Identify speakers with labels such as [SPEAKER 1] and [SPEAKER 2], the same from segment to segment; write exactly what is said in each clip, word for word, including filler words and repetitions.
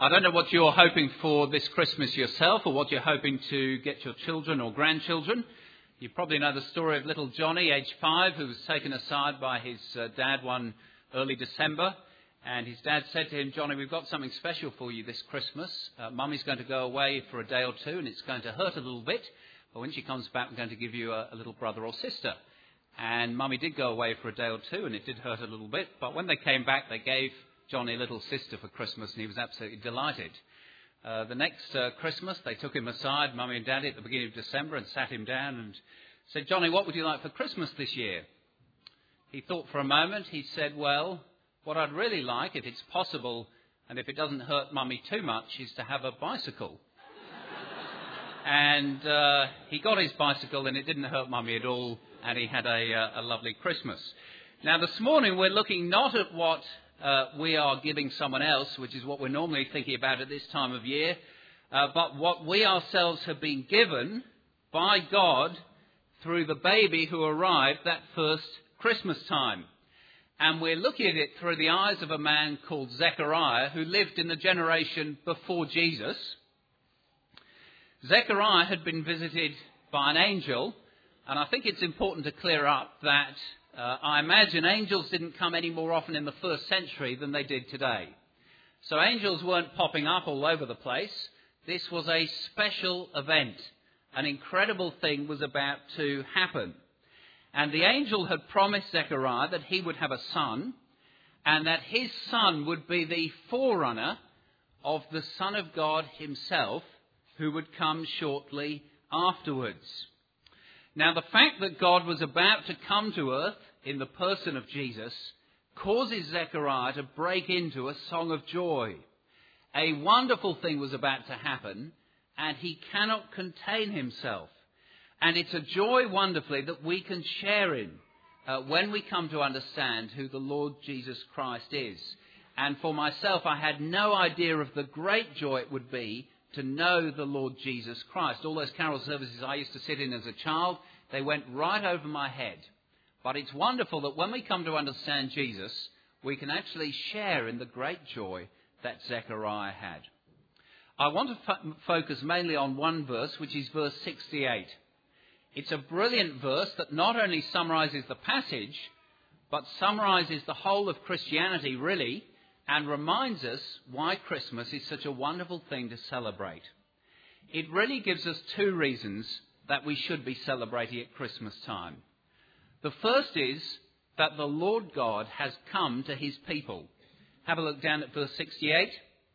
[SPEAKER 1] I don't know what you're hoping for this Christmas yourself or what you're hoping to get your children or grandchildren. You probably know the story of little Johnny, aged five, who was taken aside by his uh, dad one early December. And his dad said to him, "Johnny, we've got something special for you this Christmas. Uh, Mummy's going to go away for a day or two and it's going to hurt a little bit. But when she comes back, we're going to give you a, a little brother or sister." And Mummy did go away for a day or two and it did hurt a little bit. But when they came back, they gave Johnny a little sister for Christmas, and he was absolutely delighted. Uh, the next uh, Christmas, they took him aside, Mummy and Daddy, at the beginning of December, and sat him down and said, "Johnny, what would you like for Christmas this year?" He thought for a moment. He said, "Well, what I'd really like, if it's possible, and if it doesn't hurt Mummy too much, is to have a bicycle." And uh, he got his bicycle, and it didn't hurt Mummy at all, and he had a, uh, a lovely Christmas. Now, this morning, we're looking not at what Uh, we are giving someone else, which is what we're normally thinking about at this time of year, uh, but what we ourselves have been given by God through the baby who arrived that first Christmas time. And we're looking at it through the eyes of a man called Zechariah, who lived in the generation before Jesus. Zechariah had been visited by an angel, and I think it's important to clear up that Uh, I imagine angels didn't come any more often in the first century than they did today. So angels weren't popping up all over the place. This was a special event. An incredible thing was about to happen. And the angel had promised Zechariah that he would have a son, and that his son would be the forerunner of the Son of God himself, who would come shortly afterwards. Now, the fact that God was about to come to earth in the person of Jesus causes Zechariah to break into a song of joy. A wonderful thing was about to happen, and he cannot contain himself. And it's a joy, wonderfully, that we can share in uh, when we come to understand who the Lord Jesus Christ is. And for myself, I had no idea of the great joy it would be to know the Lord Jesus Christ. All those carol services I used to sit in as a child, they went right over my head. But it's wonderful that when we come to understand Jesus, we can actually share in the great joy that Zechariah had. I want to fo- focus mainly on one verse, which is verse sixty-eight. It's a brilliant verse that not only summarizes the passage, but summarizes the whole of Christianity, really, and reminds us why Christmas is such a wonderful thing to celebrate. It really gives us two reasons that we should be celebrating at Christmas time. The first is that the Lord God has come to his people. Have a look down at verse sixty-eight.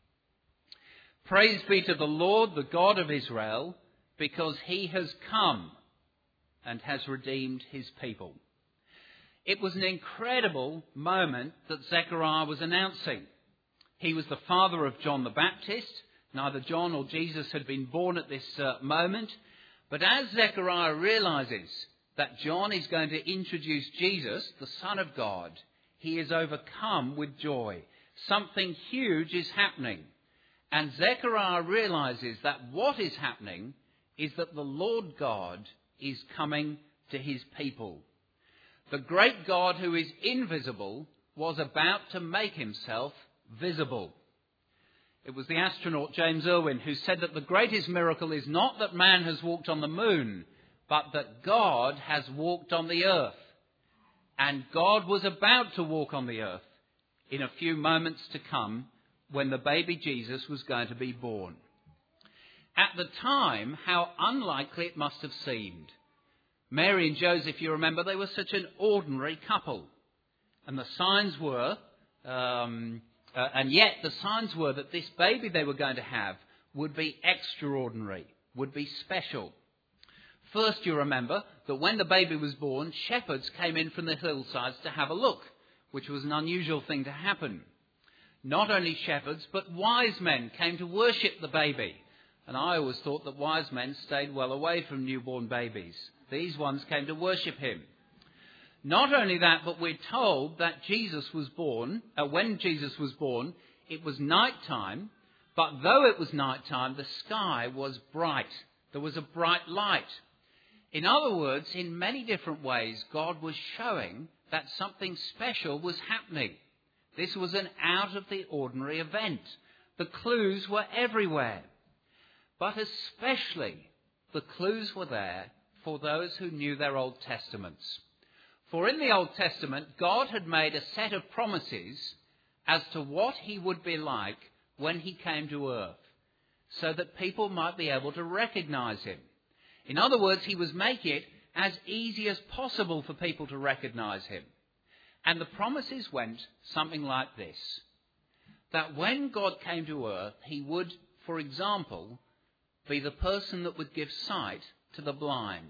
[SPEAKER 1] "Praise be to the Lord, the God of Israel, because he has come and has redeemed his people." It was an incredible moment that Zechariah was announcing. He was the father of John the Baptist. Neither John or Jesus had been born at this uh, moment. But as Zechariah realizes that John is going to introduce Jesus, the Son of God, he is overcome with joy. Something huge is happening. And Zechariah realizes that what is happening is that the Lord God is coming to his people. The great God who is invisible was about to make himself visible. It was the astronaut James Irwin who said that the greatest miracle is not that man has walked on the moon, but that God has walked on the earth. And God was about to walk on the earth in a few moments to come when the baby Jesus was going to be born. At the time, how unlikely it must have seemed. Mary and Joseph, you remember, they were such an ordinary couple. And the signs were, um, uh, and yet the signs were that this baby they were going to have would be extraordinary, would be special. First, you remember that when the baby was born, shepherds came in from the hillsides to have a look, which was an unusual thing to happen. Not only shepherds, but wise men came to worship the baby. And I always thought that wise men stayed well away from newborn babies. These ones came to worship him. Not only that, but we're told that Jesus was born, uh, when Jesus was born, it was night time, but though it was night time, the sky was bright. There was a bright light. In other words, in many different ways, God was showing that something special was happening. This was an out-of-the-ordinary event. The clues were everywhere. But especially the clues were there for those who knew their Old Testaments. For in the Old Testament, God had made a set of promises as to what he would be like when he came to earth, so that people might be able to recognize him. In other words, he was making it as easy as possible for people to recognize him. And the promises went something like this: that when God came to earth, he would, for example, be the person that would give sight to the blind.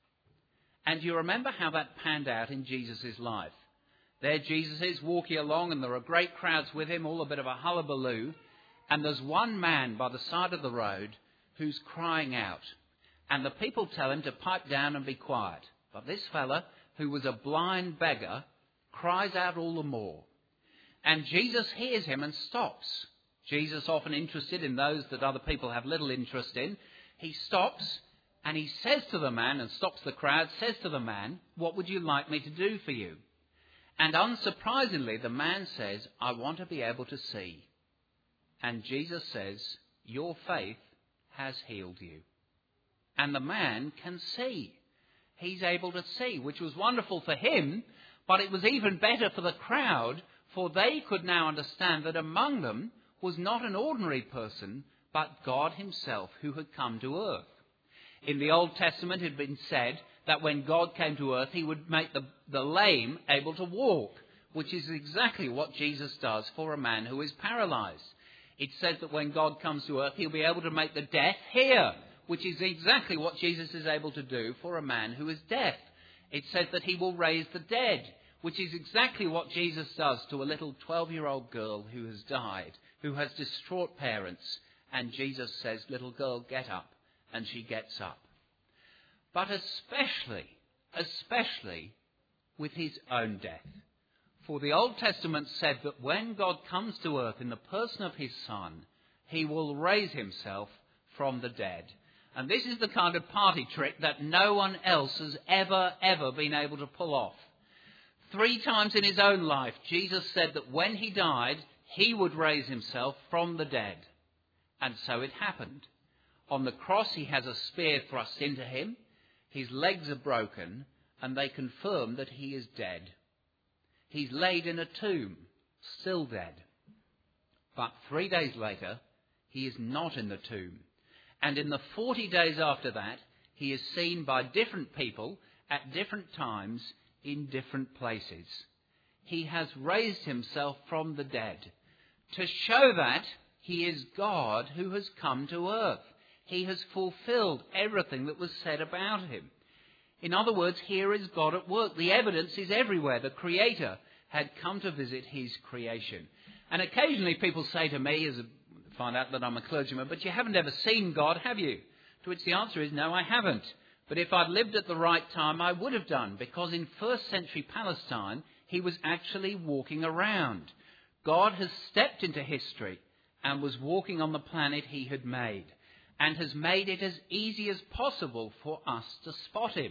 [SPEAKER 1] And you remember how that panned out in Jesus' life. There Jesus is walking along, and there are great crowds with him, all a bit of a hullabaloo. And there's one man by the side of the road who's crying out. And the people tell him to pipe down and be quiet. But this fella, who was a blind beggar, cries out all the more. And Jesus hears him and stops. Jesus, often interested in those that other people have little interest in, he stops and he says to the man, and stops the crowd, says to the man, "What would you like me to do for you?" And unsurprisingly, the man says, "I want to be able to see." And Jesus says, "Your faith has healed you." And the man can see. He's able to see, which was wonderful for him, but it was even better for the crowd, for they could now understand that among them was not an ordinary person, but God himself who had come to earth. In the Old Testament, it had been said that when God came to earth, he would make the, the lame able to walk, which is exactly what Jesus does for a man who is paralyzed. It says that when God comes to earth, he'll be able to make the deaf hear, which is exactly what Jesus is able to do for a man who is deaf. It says that he will raise the dead, which is exactly what Jesus does to a little twelve-year-old girl who has died, who has distraught parents. And Jesus says, "Little girl, get up." And she gets up. But especially, especially with his own death. For the Old Testament said that when God comes to earth in the person of his Son, he will raise himself from the dead. And this is the kind of party trick that no one else has ever, ever been able to pull off. Three times in his own life, Jesus said that when he died, he would raise himself from the dead. And so it happened. On the cross, he has a spear thrust into him. His legs are broken, and they confirm that he is dead. He's laid in a tomb, still dead. But three days later, he is not in the tomb. And in the forty days after that, he is seen by different people at different times in different places. He has raised himself from the dead to show that he is God who has come to earth. He has fulfilled everything that was said about him. In other words, here is God at work. The evidence is everywhere. The Creator had come to visit his creation. And occasionally people say to me, as I find out that I'm a clergyman, "But you haven't ever seen God, have you?" To which the answer is, no, I haven't. But if I'd lived at the right time, I would have done, because in first century Palestine, he was actually walking around. God has stepped into history and was walking on the planet he had made, and has made it as easy as possible for us to spot him.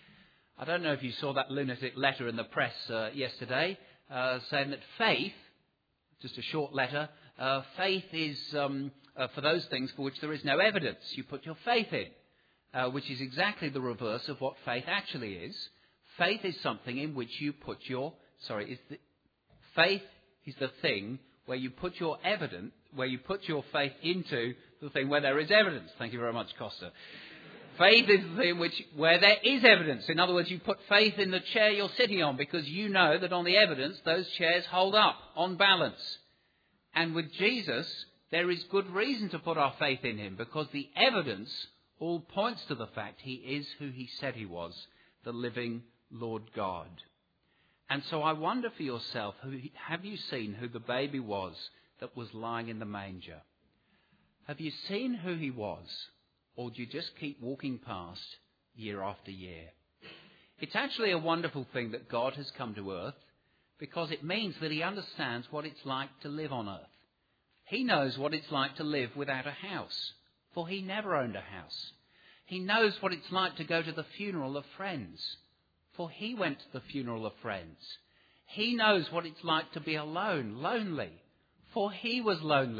[SPEAKER 1] I don't know if you saw that lunatic letter in the press uh, yesterday uh, saying that faith, just a short letter, uh, faith is um, uh, for those things for which there is no evidence. You put your faith in, uh, which is exactly the reverse of what faith actually is. Faith is something in which you put your, sorry, is the, faith is the thing where you put your evidence, where you put your faith into the thing where there is evidence. Thank you very much, Costa. Faith is the thing which, where there is evidence. In other words, you put faith in the chair you're sitting on because you know that on the evidence those chairs hold up on balance. And with Jesus, there is good reason to put our faith in him, because the evidence all points to the fact he is who he said he was, the living Lord God. And so I wonder for yourself, who, have you seen who the baby was that was lying in the manger? Have you seen who he was? Or do you just keep walking past year after year? It's actually a wonderful thing that God has come to earth, because it means that he understands what it's like to live on earth. He knows what it's like to live without a house, for he never owned a house. He knows what it's like to go to the funeral of friends, for he went to the funeral of friends. He knows what it's like to be alone, lonely, for he was lonely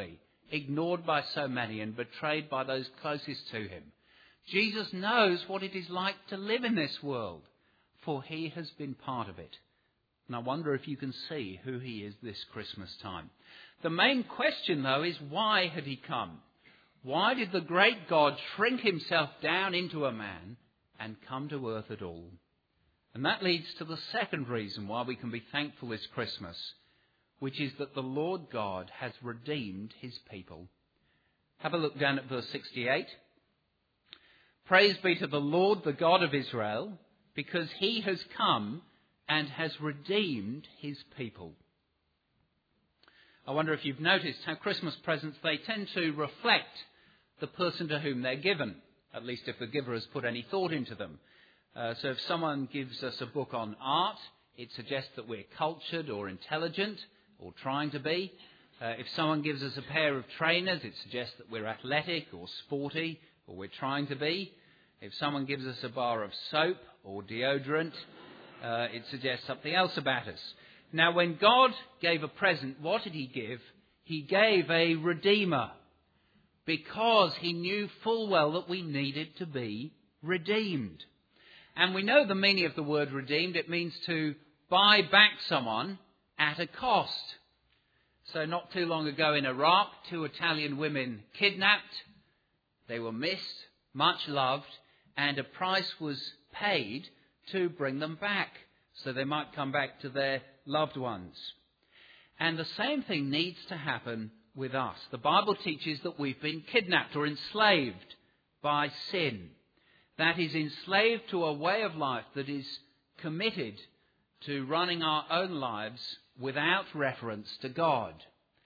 [SPEAKER 1] ignored by so many and betrayed by those closest to him. Jesus knows what it is like to live in this world, for he has been part of it. And I wonder if you can see who he is this Christmas time. The main question, though, is why had he come? Why did the great God shrink himself down into a man and come to earth at all? And that leads to the second reason why we can be thankful this Christmas, which is that the Lord God has redeemed his people. Have a look down at verse sixty-eight. Praise be to the Lord, the God of Israel, because he has come and has redeemed his people. I wonder if you've noticed how Christmas presents, they tend to reflect the person to whom they're given, at least if the giver has put any thought into them. Uh, so if someone gives us a book on art, it suggests that we're cultured or intelligent or trying to be. Uh, if someone gives us a pair of trainers, it suggests that we're athletic or sporty or we're trying to be. If someone gives us a bar of soap or deodorant, uh, it suggests something else about us. Now, when God gave a present, what did he give? He gave a redeemer, because he knew full well that we needed to be redeemed. And we know the meaning of the word redeemed. It means to buy back someone at a cost. So not too long ago in Iraq, two Italian women kidnapped. They were missed, much loved, and a price was paid to bring them back so they might come back to their loved ones. And the same thing needs to happen with us. The Bible teaches that we've been kidnapped or enslaved by sin. That is, enslaved to a way of life that is committed to running our own lives without reference to God.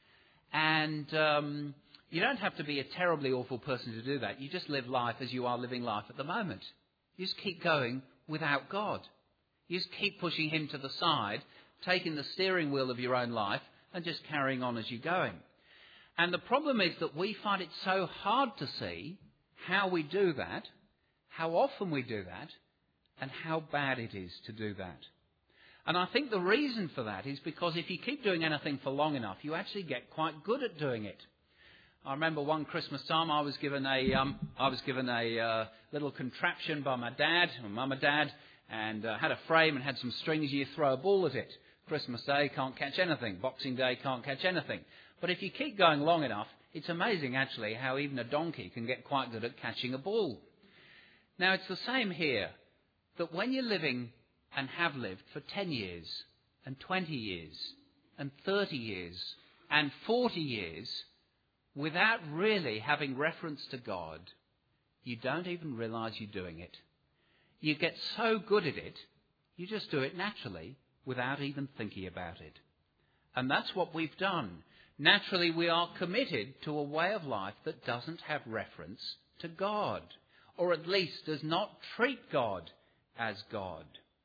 [SPEAKER 1] And um, you don't have to be a terribly awful person to do that. You just live life as you are living life at the moment. You just keep going without God. You just keep pushing him to the side, taking the steering wheel of your own life and just carrying on as you're going. And the problem is that we find it so hard to see how we do that, how often we do that, and how bad it is to do that. And I think the reason for that is because if you keep doing anything for long enough, you actually get quite good at doing it. I remember one Christmas time I was given a um, I was given a uh, little contraption by my dad, my mum and dad, and uh, had a frame and had some strings. You throw a ball at it. Christmas Day can't catch anything. Boxing Day can't catch anything. But if you keep going long enough, it's amazing actually how even a donkey can get quite good at catching a ball. Now it's the same here, that when you're living and have lived for ten years and twenty years and thirty years and forty years without really having reference to God, you don't even realise you're doing it. You get so good at it, you just do it naturally without even thinking about it. And that's what we've done. Naturally, we are committed to a way of life that doesn't have reference to God, or at least does not treat God as God.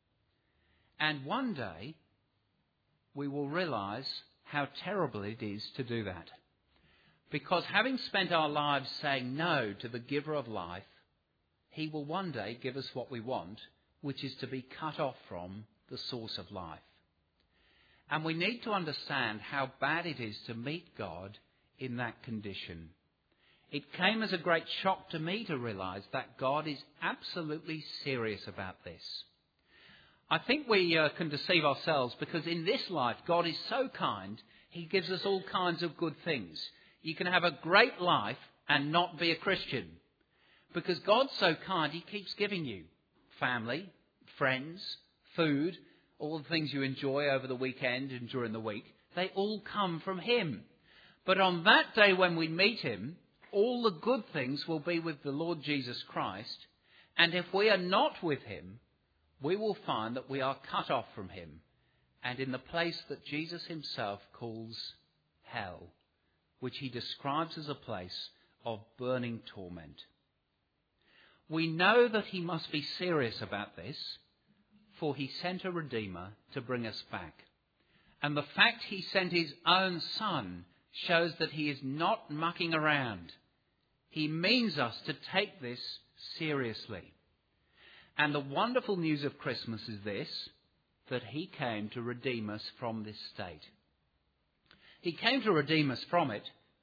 [SPEAKER 1] And one day, we will realise how terrible it is to do that. Because having spent our lives saying no to the giver of life, he will one day give us what we want, which is to be cut off from the source of life. And we need to understand how bad it is to meet God in that condition. It came as a great shock to me to realise that God is absolutely serious about this. I think we uh, can deceive ourselves because in this life God is so kind, he gives us all kinds of good things. You can have a great life and not be a Christian. Because God's so kind, he keeps giving you family, friends, food, all the things you enjoy over the weekend and during the week. They all come from him. But on that day when we meet him, all the good things will be with the Lord Jesus Christ. And if we are not with him, we will find that we are cut off from him and in the place that Jesus himself calls hell, which he describes as a place of burning torment. We know that he must be serious about this, for he sent a Redeemer to bring us back. And the fact he sent his own Son shows that he is not mucking around. He means us to take this seriously. And the wonderful news of Christmas is this, that he came to redeem us from this state. He came to redeem us from it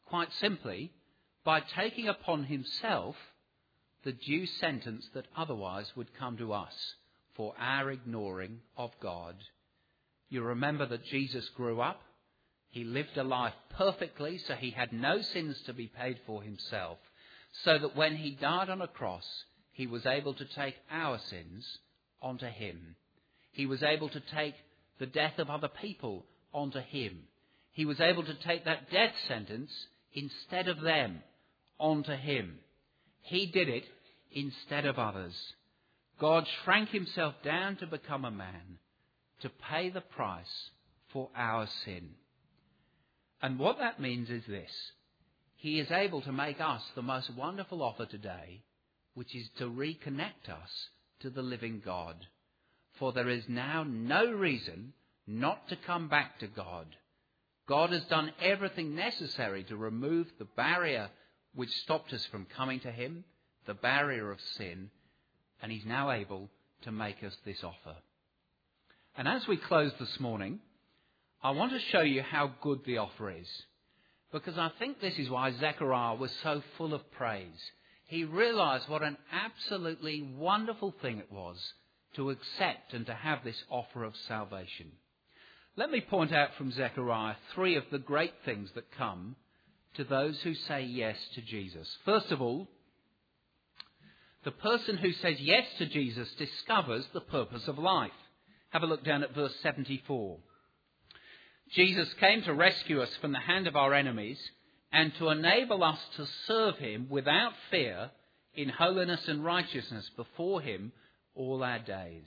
[SPEAKER 1] quite simply, by taking upon himself the due sentence that otherwise would come to us for our ignoring of God. You remember that Jesus grew up. He lived a life perfectly, so he had no sins to be paid for himself, so that when he died on a cross, he was able to take our sins onto him. He was able to take the death of other people onto him. He was able to take that death sentence instead of them onto him. He did it instead of others. God shrank himself down to become a man, to pay the price for our sin. And what that means is this: he is able to make us the most wonderful offer today, which is to reconnect us to the living God. For there is now no reason not to come back to God. God has done everything necessary to remove the barrier which stopped us from coming to him, the barrier of sin, and he's now able to make us this offer. And as we close this morning, I want to show you how good the offer is, because I think this is why Zechariah was so full of praise. He realized what an absolutely wonderful thing it was to accept and to have this offer of salvation. Let me point out from Zechariah three of the great things that come to those who say yes to Jesus. First of all, the person who says yes to Jesus discovers the purpose of life. Have a look down at verse seventy-four. Jesus came to rescue us from the hand of our enemies and to enable us to serve him without fear in holiness and righteousness before him all our days.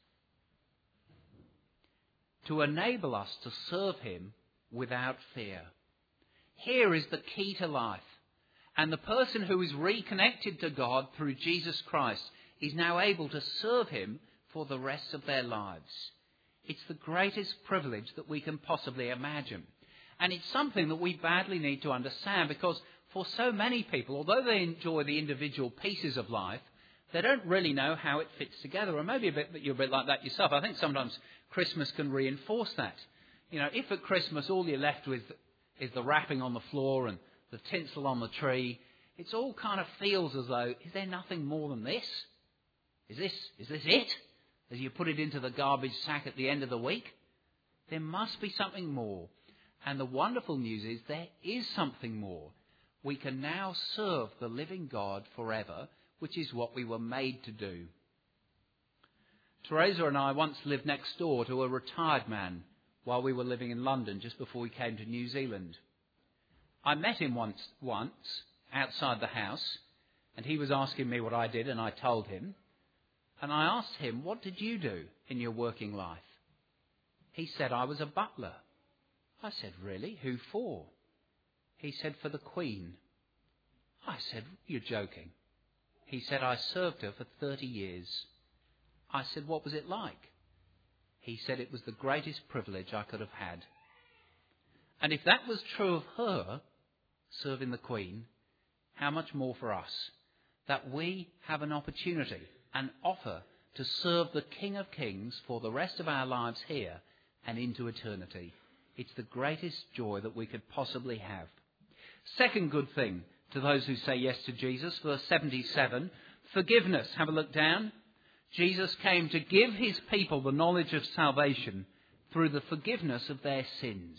[SPEAKER 1] To enable us to serve him without fear. Here is the key to life. And the person who is reconnected to God through Jesus Christ is now able to serve him for the rest of their lives. It's the greatest privilege that we can possibly imagine. And it's something that we badly need to understand, because for so many people, although they enjoy the individual pieces of life, they don't really know how it fits together. Or maybe a bit that you're a bit like that yourself. I think sometimes Christmas can reinforce that. You know, if at Christmas all you're left with is the wrapping on the floor and the tinsel on the tree, it all kind of feels as though, is there nothing more than this? Is this, is this it? As you put it into the garbage sack at the end of the week? There must be something more. And the wonderful news is there is something more. We can now serve the living God forever, which is what we were made to do. Teresa and I once lived next door to a retired man while we were living in London just before we came to New Zealand. I met him once, once outside the house, and he was asking me what I did, and I told him. And I asked him, what did you do in your working life? He said, I was a butler. I said, really? Who for? He said, for the Queen. I said, you're joking. He said, I served her for thirty years. I said, what was it like? He said, it was the greatest privilege I could have had. And if that was true of her, serving the Queen, how much more for us, that we have an opportunity, an offer to serve the King of Kings for the rest of our lives here and into eternity. It's the greatest joy that we could possibly have. Second good thing to those who say yes to Jesus, verse seventy-seven, forgiveness. Have a look down. Jesus came to give his people the knowledge of salvation through the forgiveness of their sins.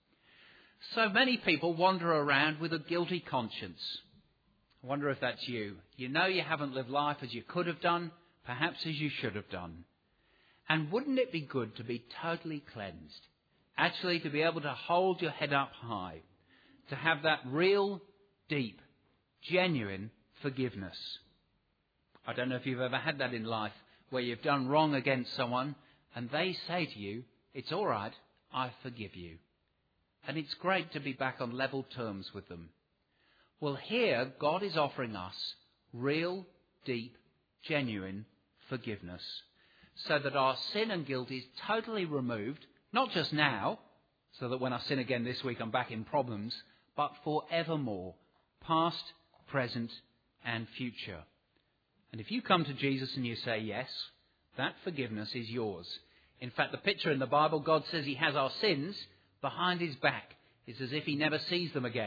[SPEAKER 1] So many people wander around with a guilty conscience. I wonder if that's you. You know you haven't lived life as you could have done, perhaps as you should have done. And wouldn't it be good to be totally cleansed? Actually, to be able to hold your head up high, to have that real, deep, genuine forgiveness. I don't know if you've ever had that in life, where you've done wrong against someone and they say to you, it's all right, I forgive you. And it's great to be back on level terms with them. Well, here God is offering us real, deep, genuine forgiveness, so that our sin and guilt is totally removed, not just now, so that when I sin again this week I'm back in problems, but forevermore, past, present and future. And if you come to Jesus and you say yes, that forgiveness is yours. In fact, the picture in the Bible, God says he has our sins behind his back. It's as if he never sees them again.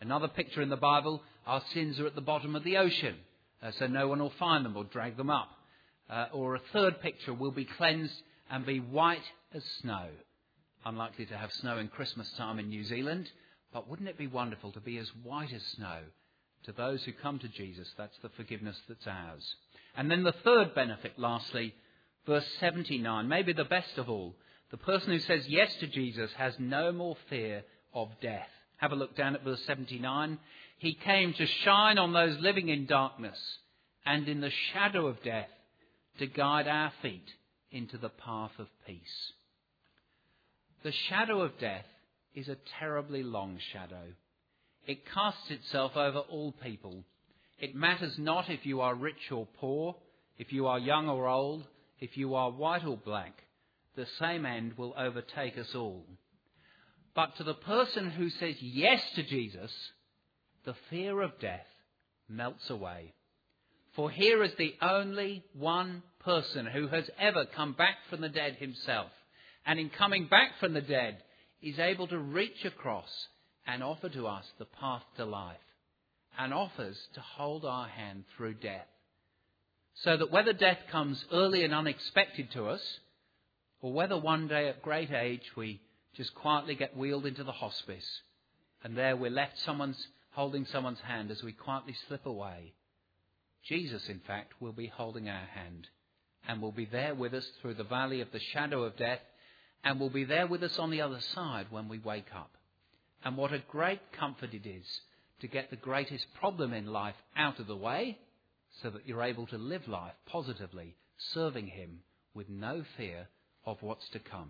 [SPEAKER 1] Another picture in the Bible, our sins are at the bottom of the ocean, uh, so no one will find them or drag them up. Uh, or a third picture, we'll be cleansed and be white as snow. Unlikely to have snow in Christmas time in New Zealand, but wouldn't it be wonderful to be as white as snow? To those who come to Jesus, that's the forgiveness that's ours. And then the third benefit, lastly, verse seventy-nine, maybe the best of all. The person who says yes to Jesus has no more fear of death. Have a look down at verse seventy-nine. He came to shine on those living in darkness and in the shadow of death, to guide our feet into the path of peace. The shadow of death is a terribly long shadow. It casts itself over all people. It matters not if you are rich or poor, if you are young or old, if you are white or black. The same end will overtake us all. But to the person who says yes to Jesus, the fear of death melts away. For here is the only one person who has ever come back from the dead himself, and in coming back from the dead is able to reach across and offer to us the path to life, and offers to hold our hand through death. So that whether death comes early and unexpected to us, or whether one day at great age we just quietly get wheeled into the hospice, and there we're left someone's holding someone's hand as we quietly slip away, Jesus, in fact, will be holding our hand and will be there with us through the valley of the shadow of death, and will be there with us on the other side when we wake up. And what a great comfort it is to get the greatest problem in life out of the way so that you're able to live life positively, serving him with no fear of what's to come.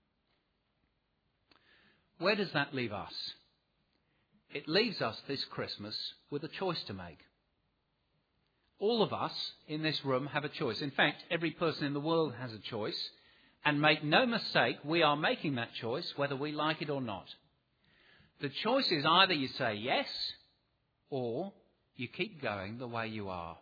[SPEAKER 1] Where does that leave us? It leaves us this Christmas with a choice to make. All of us in this room have a choice. In fact, every person in the world has a choice. And make no mistake, we are making that choice whether we like it or not. The choice is either you say yes or you keep going the way you are.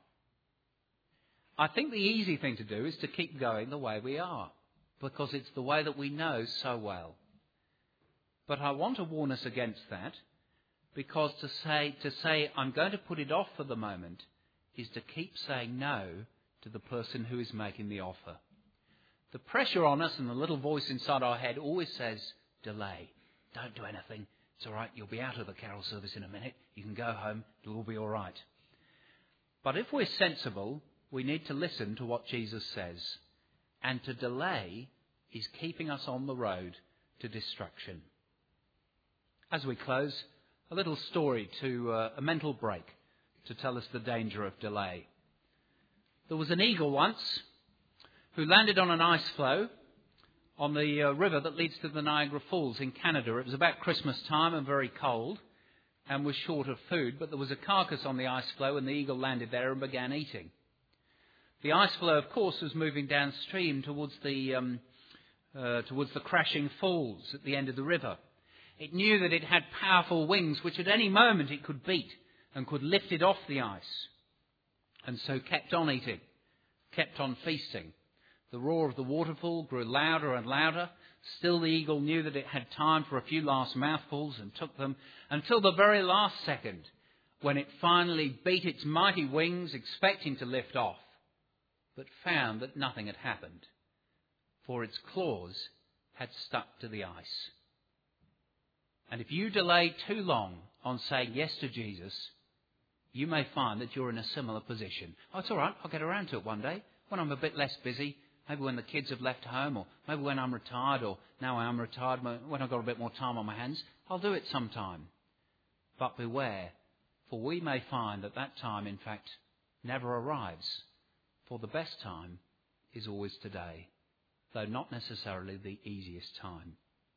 [SPEAKER 1] I think the easy thing to do is to keep going the way we are, because it's the way that we know so well. But I want to warn us against that, because to say, to say I'm going to put it off for the moment is to keep saying no to the person who is making the offer. The pressure on us and the little voice inside our head always says, delay, don't do anything. It's all right, you'll be out of the carol service in a minute. You can go home, it'll all be all right. But if we're sensible, we need to listen to what Jesus says. And to delay is keeping us on the road to destruction. As we close, a little story to uh, a mental break to tell us the danger of delay. There was an eagle once who landed on an ice floe on the uh, river that leads to the Niagara Falls in Canada. It was about Christmas time and very cold and was short of food, but there was a carcass on the ice floe and the eagle landed there and began eating. The ice floe, of course, was moving downstream towards the um, uh, towards the crashing falls at the end of the river. It knew that it had powerful wings which at any moment it could beat and could lift it off the ice, and so kept on eating, kept on feasting. The roar of the waterfall grew louder and louder. Still the eagle knew that it had time for a few last mouthfuls and took them until the very last second, when it finally beat its mighty wings, expecting to lift off, but found that nothing had happened, for its claws had stuck to the ice. And if you delay too long on saying yes to Jesus, you may find that you're in a similar position. Oh, it's all right, I'll get around to it one day, when I'm a bit less busy, maybe when the kids have left home, or maybe when I'm retired, or now I am retired, when I've got a bit more time on my hands, I'll do it sometime. But beware, for we may find that that time, in fact, never arrives. For the best time is always today, though not necessarily the easiest time.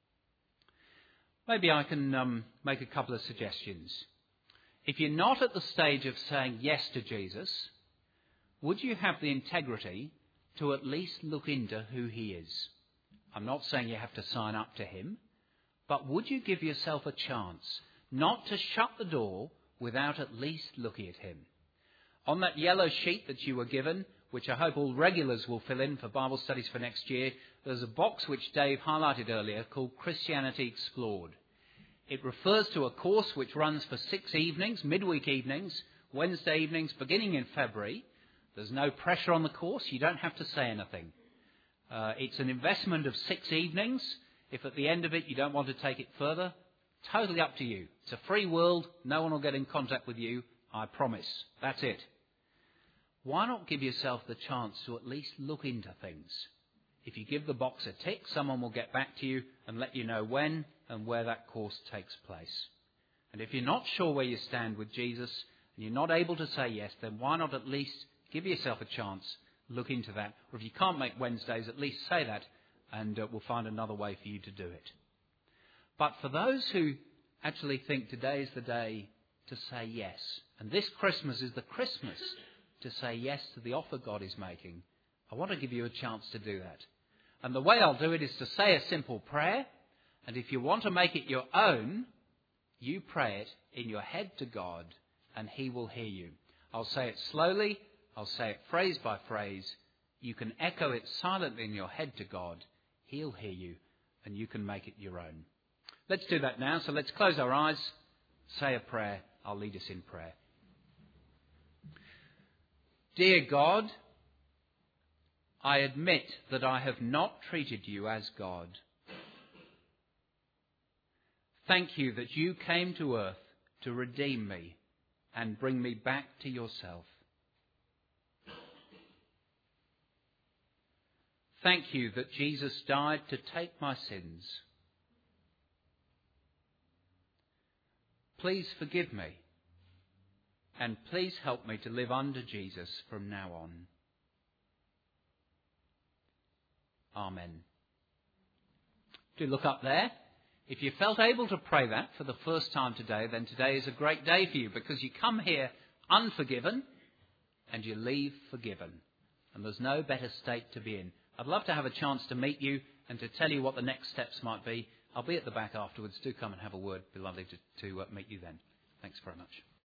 [SPEAKER 1] Maybe I can um, make a couple of suggestions. If you're not at the stage of saying yes to Jesus, would you have the integrity to at least look into who he is? I'm not saying you have to sign up to him, but would you give yourself a chance not to shut the door without at least looking at him? On that yellow sheet that you were given, which I hope all regulars will fill in for Bible studies for next year, there's a box which Dave highlighted earlier called Christianity Explored. It refers to a course which runs for six evenings, midweek evenings, Wednesday evenings, beginning in February. There's no pressure on the course. You don't have to say anything. Uh, it's an investment of six evenings. If at the end of it you don't want to take it further, totally up to you. It's a free world. No one will get in contact with you. I promise. That's it. Why not give yourself the chance to at least look into things? If you give the box a tick, someone will get back to you and let you know when and where that course takes place. And if you're not sure where you stand with Jesus and you're not able to say yes, then why not at least give yourself a chance, look into that. Or if you can't make Wednesdays, at least say that and uh, we'll find another way for you to do it. But for those who actually think today is the day to say yes, and this Christmas is the Christmas to say yes to the offer God is making, I want to give you a chance to do that. And the way I'll do it is to say a simple prayer, and if you want to make it your own, you pray it in your head to God, and He will hear you. I'll say it slowly, I'll say it phrase by phrase. You can echo it silently in your head to God. He'll hear you, and you can make it your own. Let's do that now. So let's close our eyes, say a prayer. I'll lead us in prayer. Dear God, I admit that I have not treated you as God. Thank you that you came to earth to redeem me and bring me back to yourself. Thank you that Jesus died to take my sins. Please forgive me, and please help me to live under Jesus from now on. Amen. Do look up there. If you felt able to pray that for the first time today, then today is a great day for you, because you come here unforgiven and you leave forgiven. And there's no better state to be in. I'd love to have a chance to meet you and to tell you what the next steps might be. I'll be at the back afterwards. Do come and have a word. It'd be lovely to, to uh, meet you then. Thanks very much.